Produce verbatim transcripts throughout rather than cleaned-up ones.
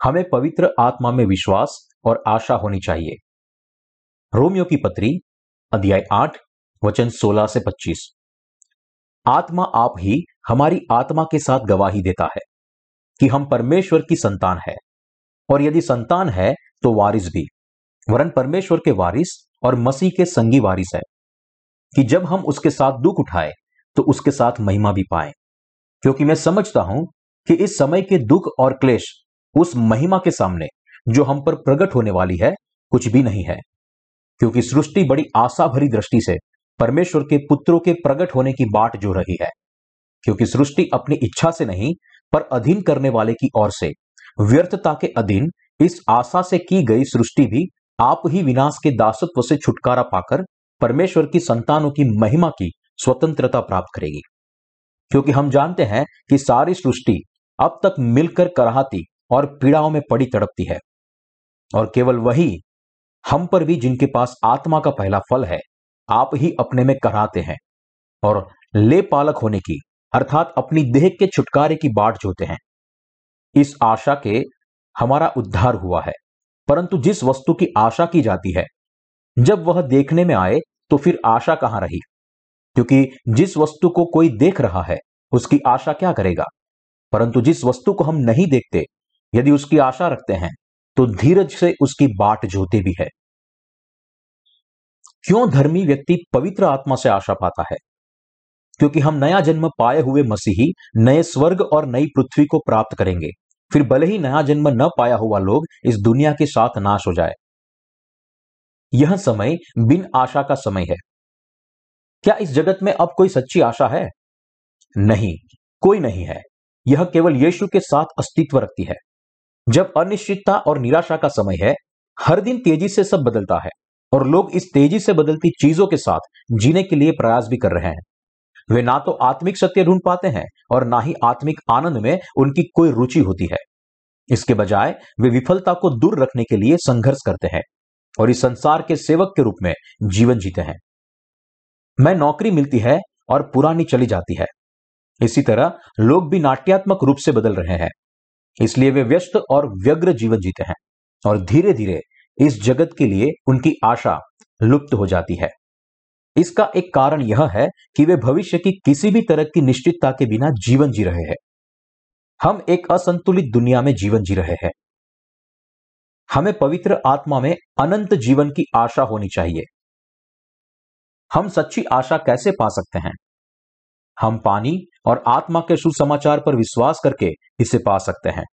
हमें पवित्र आत्मा में विश्वास और आशा होनी चाहिए। रोमियो की पत्री अध्याय आठ वचन सोलह से पच्चीस। आत्मा आप ही हमारी आत्मा के साथ गवाही देता है कि हम परमेश्वर की संतान है, और यदि संतान है तो वारिस भी, वरन परमेश्वर के वारिस और मसीह के संगी वारिस है, कि जब हम उसके साथ दुख उठाए तो उसके साथ महिमा भी पाए। क्योंकि मैं समझता हूं कि इस समय के दुख और क्लेश उस महिमा के सामने जो हम पर प्रकट होने वाली है कुछ भी नहीं है। क्योंकि सृष्टि बड़ी आशा भरी दृष्टि से परमेश्वर के पुत्रों के प्रकट होने की बाट जो रही है। क्योंकि सृष्टि अपनी इच्छा से नहीं पर अधीन करने वाले की ओर से व्यर्थता के अधीन इस आशा से की गई सृष्टि भी आप ही विनाश के दासत्व से छुटकारा पाकर परमेश्वर की संतानों की महिमा की स्वतंत्रता प्राप्त करेगी। क्योंकि हम जानते हैं कि सारी सृष्टि अब तक मिलकर कराहती और पीड़ाओं में पड़ी तड़पती है, और केवल वही हम पर भी जिनके पास आत्मा का पहला फल है आप ही अपने में कराहते हैं और ले पालक होने की अर्थात अपनी देह के छुटकारे की बाट जोते हैं। इस आशा के हमारा उद्धार हुआ है। परंतु जिस वस्तु की आशा की जाती है जब वह देखने में आए तो फिर आशा कहां रही? क्योंकि जिस वस्तु को कोई देख रहा है उसकी आशा क्या करेगा? परंतु जिस वस्तु को हम नहीं देखते यदि उसकी आशा रखते हैं तो धीरज से उसकी बाट जोते भी है। क्यों धर्मी व्यक्ति पवित्र आत्मा से आशा पाता है? क्योंकि हम नया जन्म पाए हुए मसीही नए स्वर्ग और नई पृथ्वी को प्राप्त करेंगे। फिर भले ही नया जन्म न पाया हुआ लोग इस दुनिया के साथ नाश हो जाए। यह समय बिन आशा का समय है। क्या इस जगत में अब कोई सच्ची आशा है? नहीं, कोई नहीं है। यह केवल यीशु के साथ अस्तित्व रखती है। जब अनिश्चितता और निराशा का समय है, हर दिन तेजी से सब बदलता है और लोग इस तेजी से बदलती चीजों के साथ जीने के लिए प्रयास भी कर रहे हैं। वे ना तो आत्मिक सत्य ढूंढ पाते हैं और ना ही आत्मिक आनंद में उनकी कोई रुचि होती है। इसके बजाय वे विफलता को दूर रखने के लिए संघर्ष करते हैं और इस संसार के सेवक के रूप में जीवन जीते हैं। मैं नौकरी मिलती है और पुरानी चली जाती है। इसी तरह लोग भी नाट्यात्मक रूप से बदल रहे हैं। इसलिए वे व्यस्त और व्यग्र जीवन जीते हैं और धीरे धीरे इस जगत के लिए उनकी आशा लुप्त हो जाती है। इसका एक कारण यह है कि वे भविष्य की किसी भी तरह की निश्चितता के बिना जीवन जी रहे हैं। हम एक असंतुलित दुनिया में जीवन जी रहे हैं। हमें पवित्र आत्मा में अनंत जीवन की आशा होनी चाहिए। हम सच्ची आशा कैसे पा सकते हैं? हम पानी और आत्मा के सुसमाचार पर विश्वास करके इसे पा सकते हैं।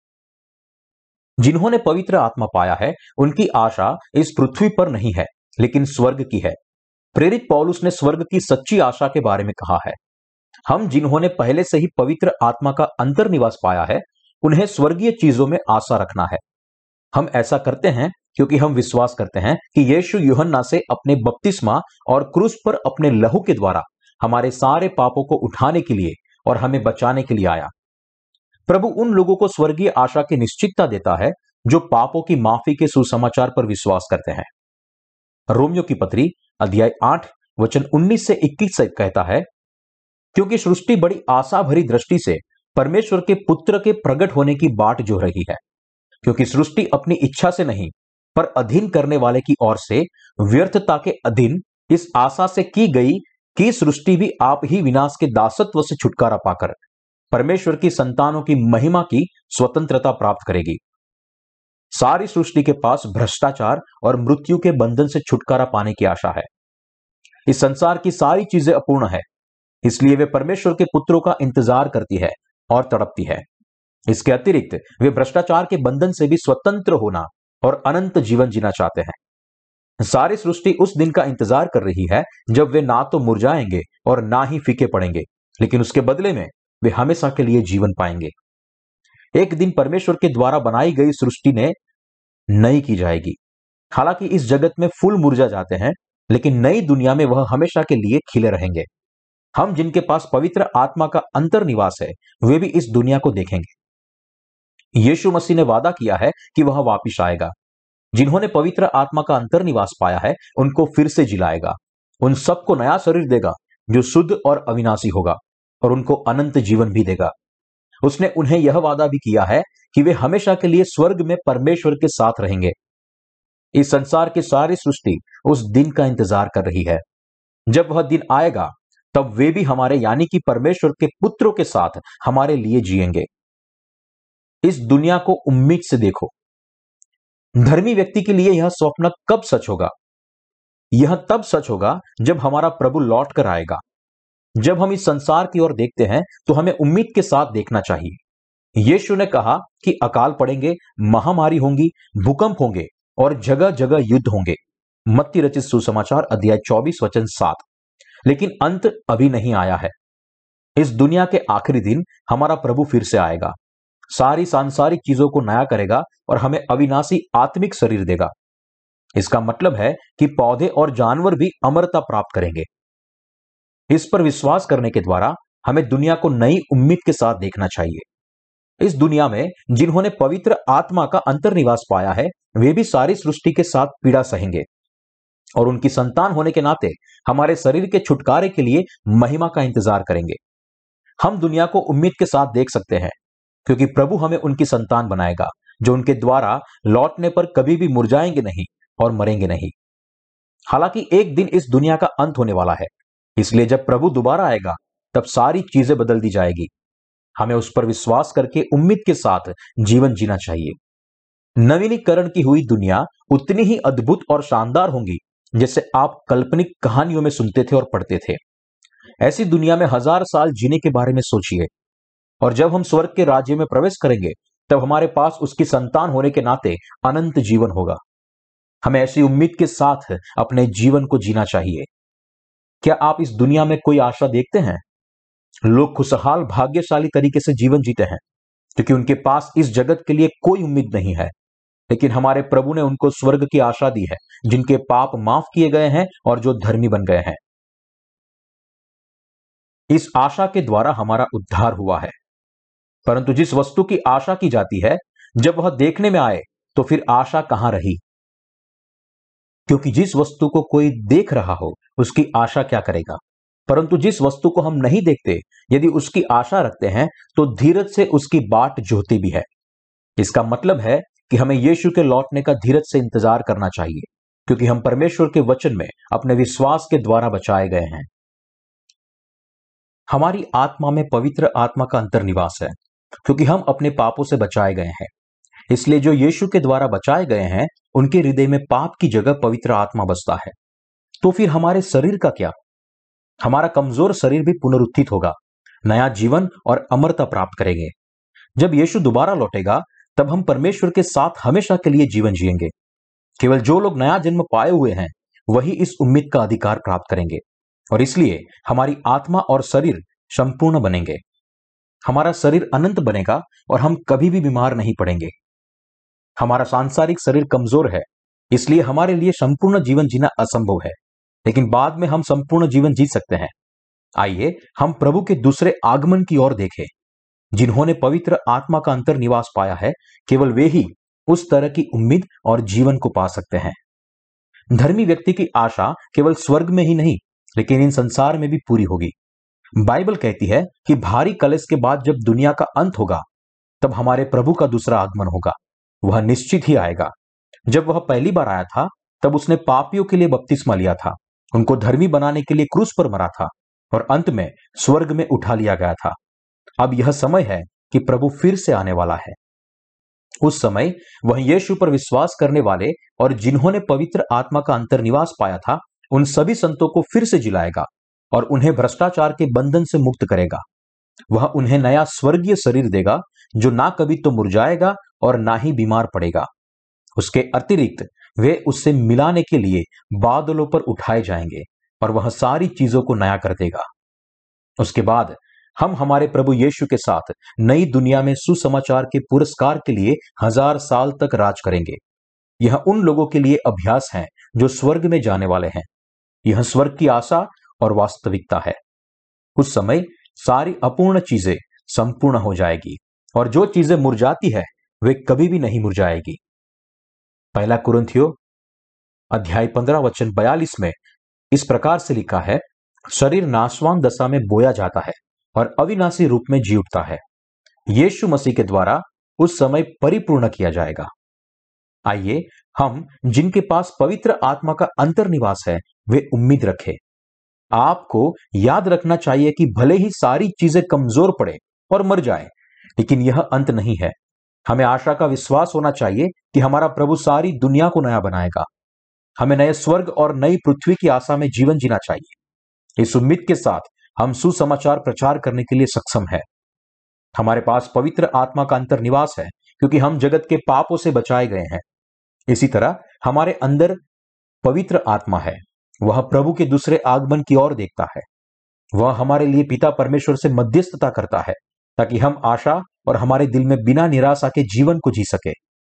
जिन्होंने पवित्र आत्मा पाया है उनकी आशा इस पृथ्वी पर नहीं है लेकिन स्वर्ग की है। प्रेरित पौलुस ने स्वर्ग की सच्ची आशा के बारे में कहा है। हम जिन्होंने पहले से ही पवित्र आत्मा का अंतर्निवास पाया है उन्हें स्वर्गीय चीजों में आशा रखना है। हम ऐसा करते हैं क्योंकि हम विश्वास करते हैं कि यीशु यूहन्ना से अपने बपतिस्मा और क्रूस पर अपने लहू के द्वारा हमारे सारे पापों को उठाने के लिए और हमें बचाने के लिए आया। प्रभु उन लोगों को स्वर्गीय आशा की निश्चितता देता है जो पापों की माफी के सुसमाचार पर विश्वास करते हैं। रोमियो की पत्री अध्याय आठ वचन उन्नीस से इक्कीस से कहता है, क्योंकि सृष्टि बड़ी आशा भरी दृष्टि से परमेश्वर के पुत्र के प्रकट होने की बाट जो रही है। क्योंकि सृष्टि अपनी इच्छा से नहीं पर अधीन करने वाले की ओर से व्यर्थता के अधीन इस आशा से की गई कि सृष्टि भी आप ही विनाश के दासत्व से छुटकारा पाकर परमेश्वर की संतानों की महिमा की स्वतंत्रता प्राप्त करेगी। सारी सृष्टि के पास भ्रष्टाचार और मृत्यु के बंधन से छुटकारा पाने की आशा है। इस संसार की सारी चीजें अपूर्ण है, इसलिए वे परमेश्वर के पुत्रों का इंतजार करती है और तड़पती है। इसके अतिरिक्त वे भ्रष्टाचार के बंधन से भी स्वतंत्र होना और अनंत जीवन जीना चाहते हैं। सारी सृष्टि उस दिन का इंतजार कर रही है जब वे ना तो मुरझाएंगे और ना ही फीके पड़ेंगे, लेकिन उसके बदले में वे हमेशा के लिए जीवन पाएंगे। एक दिन परमेश्वर के द्वारा बनाई गई सृष्टि ने नई की जाएगी। हालांकि इस जगत में फूल मुरझा जाते हैं, लेकिन नई दुनिया में वह हमेशा के लिए खिले रहेंगे। हम जिनके पास पवित्र आत्मा का अंतर्निवास है वे भी इस दुनिया को देखेंगे। यीशु मसीह ने वादा किया है कि वह वापिस आएगा। जिन्होंने पवित्र आत्मा का अंतर्निवास पाया है उनको फिर से जिलाएगा। उन सबको नया शरीर देगा जो शुद्ध और अविनाशी होगा और उनको अनंत जीवन भी देगा। उसने उन्हें यह वादा भी किया है कि वे हमेशा के लिए स्वर्ग में परमेश्वर के साथ रहेंगे। इस संसार की सारी सृष्टि उस दिन का इंतजार कर रही है। जब वह दिन आएगा तब वे भी हमारे यानी कि परमेश्वर के पुत्रों के साथ हमारे लिए जिएंगे। इस दुनिया को उम्मीद से देखो। धर्मी व्यक्ति के लिए यह स्वप्न कब सच होगा? यह तब सच होगा जब हमारा प्रभु लौट कर आएगा। जब हम इस संसार की ओर देखते हैं तो हमें उम्मीद के साथ देखना चाहिए। यीशु ने कहा कि अकाल पड़ेंगे, महामारी होंगी, भूकंप होंगे और जगह जगह युद्ध होंगे। मत्ती रचित सुसमाचार अध्याय चौबीस वचन सात। लेकिन अंत अभी नहीं आया है। इस दुनिया के आखिरी दिन हमारा प्रभु फिर से आएगा, सारी सांसारिक चीजों को नया करेगा और हमें अविनाशी आत्मिक शरीर देगा। इसका मतलब है कि पौधे और जानवर भी अमरता प्राप्त करेंगे। इस पर विश्वास करने के द्वारा हमें दुनिया को नई उम्मीद के साथ देखना चाहिए। इस दुनिया में जिन्होंने पवित्र आत्मा का अंतर्निवास पाया है वे भी सारी सृष्टि के साथ पीड़ा सहेंगे और उनकी संतान होने के नाते हमारे शरीर के छुटकारे के लिए महिमा का इंतजार करेंगे। हम दुनिया को उम्मीद के साथ देख सकते हैं क्योंकि प्रभु हमें उनकी संतान बनाएगा जो उनके द्वारा लौटने पर कभी भी मुरझाएंगे नहीं और मरेंगे नहीं। हालांकि एक दिन इस दुनिया का अंत होने वाला है, इसलिए जब प्रभु दोबारा आएगा तब सारी चीजें बदल दी जाएगी। हमें उस पर विश्वास करके उम्मीद के साथ जीवन जीना चाहिए। नवीनीकरण की हुई दुनिया उतनी ही अद्भुत और शानदार होंगी जैसे आप काल्पनिक कहानियों में सुनते थे और पढ़ते थे। ऐसी दुनिया में हजार साल जीने के बारे में सोचिए, और जब हम स्वर्ग के राज्य में प्रवेश करेंगे तब हमारे पास उसकी संतान होने के नाते अनंत जीवन होगा। हमें ऐसी उम्मीद के साथ अपने जीवन को जीना चाहिए। क्या आप इस दुनिया में कोई आशा देखते हैं? लोग खुशहाल भाग्यशाली तरीके से जीवन जीते हैं क्योंकि उनके पास इस जगत के लिए कोई उम्मीद नहीं है। लेकिन हमारे प्रभु ने उनको स्वर्ग की आशा दी है, जिनके पाप माफ किए गए हैं और जो धर्मी बन गए हैं। इस आशा के द्वारा हमारा उद्धार हुआ है। परंतु जिस वस्तु की आशा की जाती है जब वह देखने में आए तो फिर आशा कहां रही? क्योंकि जिस वस्तु को कोई देख रहा हो उसकी आशा क्या करेगा? परंतु जिस वस्तु को हम नहीं देखते यदि उसकी आशा रखते हैं तो धीरज से उसकी बाट जोहती भी है। इसका मतलब है कि हमें यीशु के लौटने का धीरज से इंतजार करना चाहिए क्योंकि हम परमेश्वर के वचन में अपने विश्वास के द्वारा बचाए गए हैं। हमारी आत्मा में पवित्र आत्मा का अंतर्निवास है क्योंकि हम अपने पापों से बचाए गए हैं। इसलिए जो यीशु के द्वारा बचाए गए हैं उनके हृदय में पाप की जगह पवित्र आत्मा बसता है। तो फिर हमारे शरीर का क्या? हमारा कमजोर शरीर भी पुनरुत्थित होगा, नया जीवन और अमरता प्राप्त करेंगे। जब यीशु दोबारा लौटेगा तब हम परमेश्वर के साथ हमेशा के लिए जीवन जिएंगे। केवल जो लोग नया जन्म पाए हुए हैं वही इस उम्मीद का अधिकार प्राप्त करेंगे और इसलिए हमारी आत्मा और शरीर संपूर्ण बनेंगे। हमारा शरीर अनंत बनेगा और हम कभी भी बीमार नहीं पड़ेंगे। हमारा सांसारिक शरीर कमजोर है, इसलिए हमारे लिए संपूर्ण जीवन जीना असंभव है, लेकिन बाद में हम संपूर्ण जीवन जी सकते हैं। आइए हम प्रभु के दूसरे आगमन की ओर देखें। जिन्होंने पवित्र आत्मा का अंतर्निवास पाया है केवल वे ही उस तरह की उम्मीद और जीवन को पा सकते हैं। धर्मी व्यक्ति की आशा केवल स्वर्ग में ही नहीं लेकिन इन संसार में भी पूरी होगी। बाइबल कहती है कि भारी कलेश के बाद जब दुनिया का अंत होगा तब हमारे प्रभु का दूसरा आगमन होगा। वह निश्चित ही आएगा। जब वह पहली बार आया था तब उसने पापियों के लिए बपतिस्मा लिया था, उनको धर्मी बनाने के लिए क्रूस पर मरा था और अंत में स्वर्ग में उठा लिया गया था। अब यह समय है कि प्रभु फिर से आने वाला है। उस समय वह यीशु पर विश्वास करने वाले और जिन्होंने पवित्र आत्मा का अंतर्निवास पाया था उन सभी संतों को फिर से जिलाएगा और उन्हें भ्रष्टाचार के बंधन से मुक्त करेगा। वह उन्हें नया स्वर्गीय शरीर देगा जो ना कभी तो मुरझाएगा और ना ही बीमार पड़ेगा। उसके अतिरिक्त वे उससे मिलाने के लिए बादलों पर उठाए जाएंगे और वह सारी चीजों को नया कर देगा। उसके बाद हम हमारे प्रभु यीशु के साथ नई दुनिया में सुसमाचार के पुरस्कार के लिए हजार साल तक राज करेंगे। यह उन लोगों के लिए अभ्यास है जो स्वर्ग में जाने वाले हैं। यह स्वर्ग की आशा और वास्तविकता है। उस समय सारी अपूर्ण चीजें संपूर्ण हो जाएगी और जो चीजें मुरझाती है वे कभी भी नहीं मुरझाएगी। पहला कुरिन्थियों अध्याय पंद्रह वचन बयालीस में इस प्रकार से लिखा है, शरीर नाशवान दशा में बोया जाता है और अविनाशी रूप में जी उठता है। यीशु मसीह के द्वारा उस समय परिपूर्ण किया जाएगा। आइए हम जिनके पास पवित्र आत्मा का अंतर्निवास है वे उम्मीद रखें। आपको याद रखना चाहिए कि भले ही सारी चीजें कमजोर पड़े और मर जाए, लेकिन यह अंत नहीं है। हमें आशा का विश्वास होना चाहिए कि हमारा प्रभु सारी दुनिया को नया बनाएगा। हमें नए स्वर्ग और नई पृथ्वी की आशा में जीवन जीना चाहिए। इस उम्मीद के साथ हम सुसमाचार प्रचार करने के लिए सक्षम है। हमारे पास पवित्र आत्मा का अंतर्निवास है क्योंकि हम जगत के पापों से बचाए गए हैं। इसी तरह हमारे अंदर पवित्र आत्मा है। वह प्रभु के दूसरे आगमन की ओर देखता है। वह हमारे लिए पिता परमेश्वर से मध्यस्थता करता है ताकि हम आशा और हमारे दिल में बिना निराशा के जीवन को जी सके।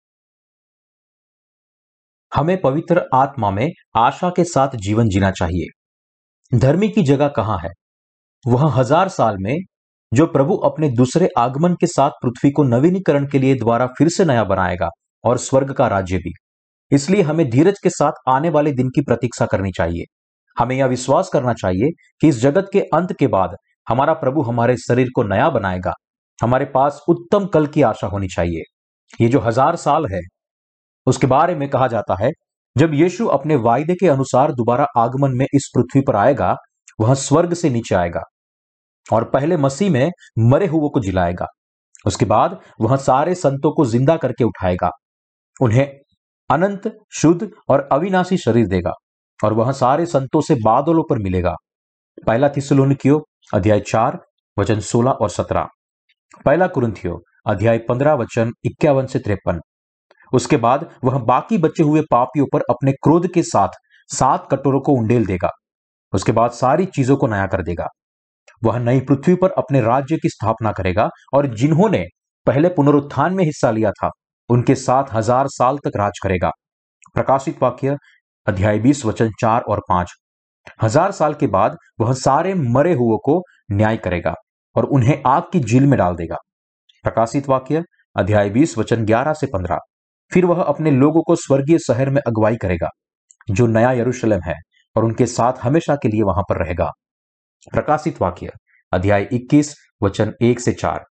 हमें पवित्र आत्मा में आशा के साथ जीवन जीना चाहिए। धर्मी की जगह कहां है? वह हजार साल में जो प्रभु अपने दूसरे आगमन के साथ पृथ्वी को नवीनीकरण के लिए द्वारा फिर से नया बनाएगा और स्वर्ग का राज्य भी। इसलिए हमें धीरज के साथ आने वाले दिन की प्रतीक्षा करनी चाहिए। हमें यह विश्वास करना चाहिए कि इस जगत के अंत के बाद हमारा प्रभु हमारे शरीर को नया बनाएगा। हमारे पास उत्तम कल की आशा होनी चाहिए। ये जो हजार साल है उसके बारे में कहा जाता है, जब यीशु अपने वायदे के अनुसार दोबारा आगमन में इस पृथ्वी पर आएगा, वह स्वर्ग से नीचे आएगा और पहले मसीह में मरे हुओं को जिलाएगा। उसके बाद वह सारे संतों को जिंदा करके उठाएगा, उन्हें अनंत, शुद्ध और अविनाशी शरीर देगा और वह सारे संतों से बादलों पर मिलेगा। पहला थिस्सलुनीकियों अध्याय चार वचन सोलह और सत्रह, पहला कुरिन्थियों अध्याय पंद्रह वचन इक्यावन से तिरपन। उसके बाद वह बाकी बचे हुए पापियों पर अपने क्रोध के साथ सात कटोरों को उंडेल देगा। उसके बाद सारी चीजों को नया कर देगा। वह नई पृथ्वी पर अपने राज्य की स्थापना करेगा और जिन्होंने पहले पुनरुत्थान में हिस्सा लिया था उनके साथ हजार साल तक राज करेगा। प्रकाशित वाक्य अध्याय बीस वचन चार और पांच। हजार साल के बाद वह सारे मरे हुओं को न्याय करेगा और उन्हें आग की झील में डाल देगा। प्रकाशित वाक्य अध्याय बीस वचन ग्यारह से पंद्रह। फिर वह अपने लोगों को स्वर्गीय शहर में अगुवाई करेगा जो नया यरूशलेम है और उनके साथ हमेशा के लिए वहां पर रहेगा। प्रकाशित वाक्य अध्याय इक्कीस वचन एक से चार।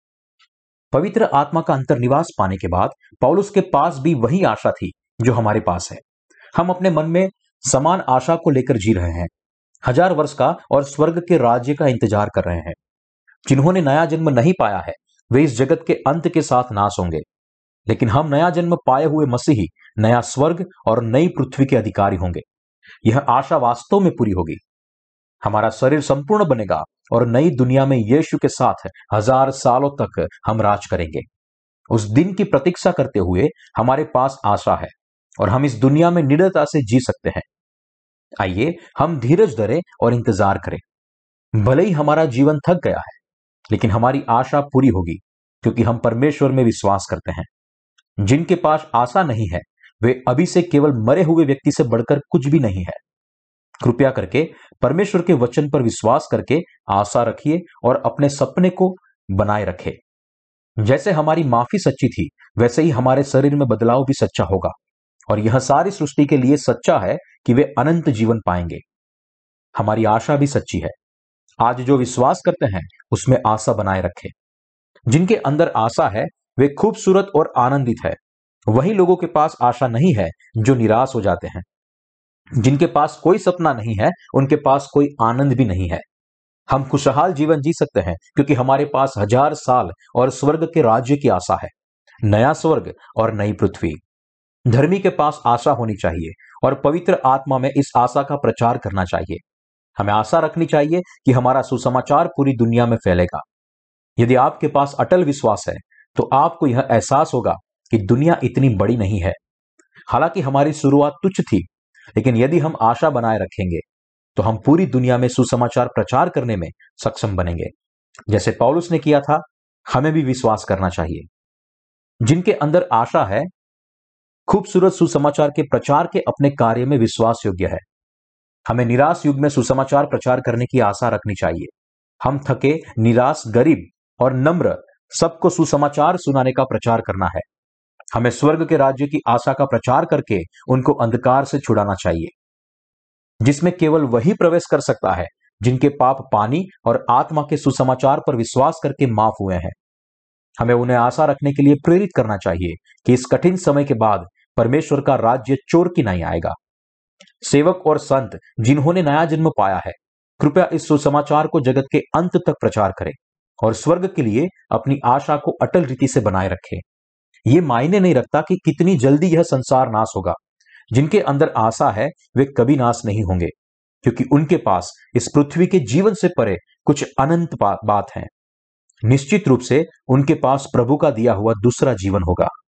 पवित्र आत्मा का अंतर्निवास पाने के बाद पौलुस के पास भी वही आशा थी जो हमारे पास है। हम अपने मन में समान आशा को लेकर जी रहे हैं। हजार वर्ष का और स्वर्ग के राज्य का इंतजार कर रहे हैं। जिन्होंने नया जन्म नहीं पाया है वे इस जगत के अंत के साथ नाश होंगे, लेकिन हम नया जन्म पाए हुए मसीही नया स्वर्ग और नई पृथ्वी के अधिकारी होंगे। यह आशा वास्तव में पूरी होगी। हमारा शरीर संपूर्ण बनेगा और नई दुनिया में यीशु के साथ हजार सालों तक हम राज करेंगे। उस दिन की प्रतीक्षा करते हुए हमारे पास आशा है और हम इस दुनिया में निडरता से जी सकते हैं। आइए हम धीरज धरें और इंतजार करें। भले ही हमारा जीवन थक गया है, लेकिन हमारी आशा पूरी होगी क्योंकि हम परमेश्वर में विश्वास करते हैं। जिनके पास आशा नहीं है वे अभी से केवल मरे हुए व्यक्ति से बढ़कर कुछ भी नहीं है। कृपया करके परमेश्वर के वचन पर विश्वास करके आशा रखिए और अपने सपने को बनाए रखें। जैसे हमारी माफी सच्ची थी वैसे ही हमारे शरीर में बदलाव भी सच्चा होगा और यह सारी सृष्टि के लिए सच्चा है कि वे अनंत जीवन पाएंगे। हमारी आशा भी सच्ची है। आज जो विश्वास करते हैं उसमें आशा बनाए रखें। जिनके अंदर आशा है वे खूबसूरत और आनंदित है। वही लोगों के पास आशा नहीं है जो निराश हो जाते हैं। जिनके पास कोई सपना नहीं है उनके पास कोई आनंद भी नहीं है। हम खुशहाल जीवन जी सकते हैं क्योंकि हमारे पास हजार साल और स्वर्ग के राज्य की आशा है, नया स्वर्ग और नई पृथ्वी। धर्मी के पास आशा होनी चाहिए और पवित्र आत्मा में इस आशा का प्रचार करना चाहिए। हमें आशा रखनी चाहिए कि हमारा सुसमाचार पूरी दुनिया में फैलेगा। यदि आपके पास अटल विश्वास है तो आपको यह एहसास होगा कि दुनिया इतनी बड़ी नहीं है। हालांकि हमारी शुरुआत तुच्छ थी, लेकिन यदि हम आशा बनाए रखेंगे तो हम पूरी दुनिया में सुसमाचार प्रचार करने में सक्षम बनेंगे। जैसे पौलुस ने किया था, हमें भी विश्वास करना चाहिए। जिनके अंदर आशा है खूबसूरत सुसमाचार के प्रचार के अपने कार्य में विश्वास योग्य है। हमें निराश युग में सुसमाचार प्रचार करने की आशा रखनी चाहिए। हम थके, निराश, गरीब और नम्र सबको सुसमाचार सुनाने का प्रचार करना है। हमें स्वर्ग के राज्य की आशा का प्रचार करके उनको अंधकार से छुड़ाना चाहिए, जिसमें केवल वही प्रवेश कर सकता है जिनके पाप पानी और आत्मा के सुसमाचार पर विश्वास करके माफ हुए हैं। हमें उन्हें आशा रखने के लिए प्रेरित करना चाहिए कि इस कठिन समय के बाद परमेश्वर का राज्य चोर की नहीं आएगा। सेवक और संत जिन्होंने नया जन्म पाया है, कृपया इस सुसमाचार को जगत के अंत तक प्रचार करें और स्वर्ग के लिए अपनी आशा को अटल रीति से बनाए रखें। ये मायने नहीं रखता कि कितनी जल्दी यह संसार नाश होगा। जिनके अंदर आशा है वे कभी नाश नहीं होंगे, क्योंकि उनके पास इस पृथ्वी के जीवन से परे कुछ अनंत बात है। निश्चित रूप से उनके पास प्रभु का दिया हुआ दूसरा जीवन होगा।